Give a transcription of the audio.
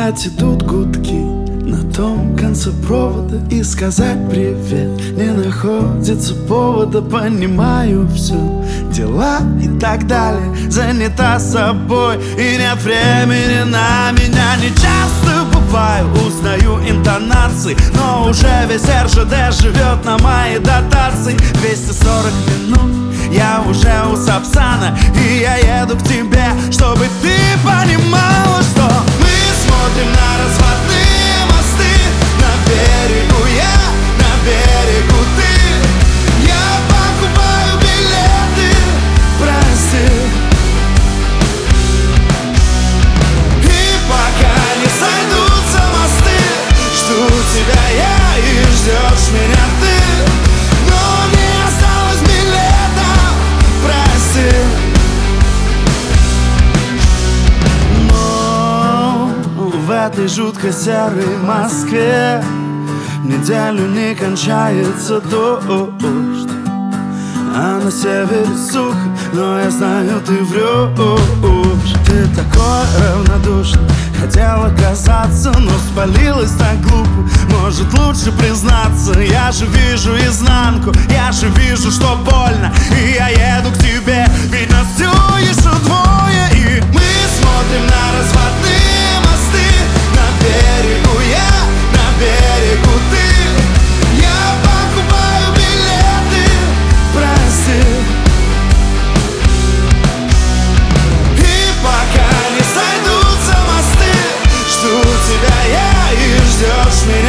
Опять идут гудки на том конце провода, и сказать привет не находится повода. Понимаю все, дела и так далее, занята собой, и нет времени на меня. Не часто бываю, узнаю интонации, но уже весь РЖД живет на моей дотации. 240 минут, я уже у Сапсана, и я еду к тебе, чтобы ты понимала, что мы смотрим на разводные мосты. На берегу я, на берегу ты. Я покупаю билеты, прости. И пока не сойдутся мосты, жду тебя я и ждешь меня ты. Но не осталось билетов, прости. В этой жутко серой Москве неделю не кончается дождь, а на севере сухо, но я знаю, ты врешь. Ты такой равнодушный, хотела казаться, но спалилась так глупо. Может, лучше признаться, я же вижу изнанку, я же вижу, что больно, и я еду к тебе, ведь нас все еще двое, и мы смотрим на разводные мосты. На берегу я, на берегу ты. Я покупаю билеты, прости. И пока не сойдутся мосты, жду тебя я и ждешь меня.